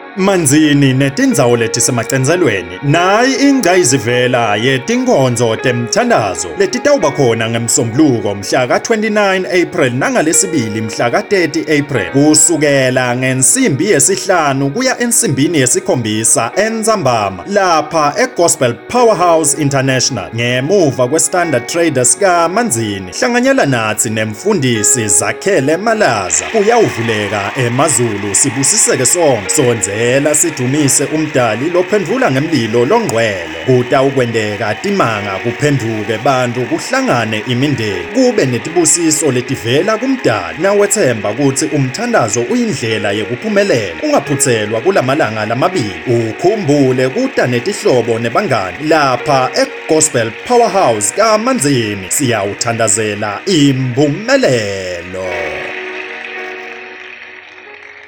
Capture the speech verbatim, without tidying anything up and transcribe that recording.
Manzini netindzawo letisemacenzelweni nayi ingayizivela yetinkonzo temthandazo letitawuba khona ngeMsombuluko mhla ka twenty-nine April nangalesibili mhla ka thirty April kusukela ngensimbi yesihlanu kuya ensimbini yesikhombisa eNdzambama lapha eGospel Powerhouse International ngemuva kweStandard Traders kaManzini. Hlanganyela natsi nemfundisi Zakhele Malaza kuyawuvuleka eMazulu sibusiseke sonke sonze ela sidumise umdali lophendvula ngemlilo longcwele kutawukwendeka timanga kuphenduke bantfu kuhlangane imindeni kube netibusiso letivela kumdali nawetsemba kutsi umthandazo uyindlela yekuphumelela ungaphutselwa kulamalanga lamabili ukhumbule kuta netihlobo nebangani lapha eGospel Powerhouse kaManzini siyawuthandazela impumelelo.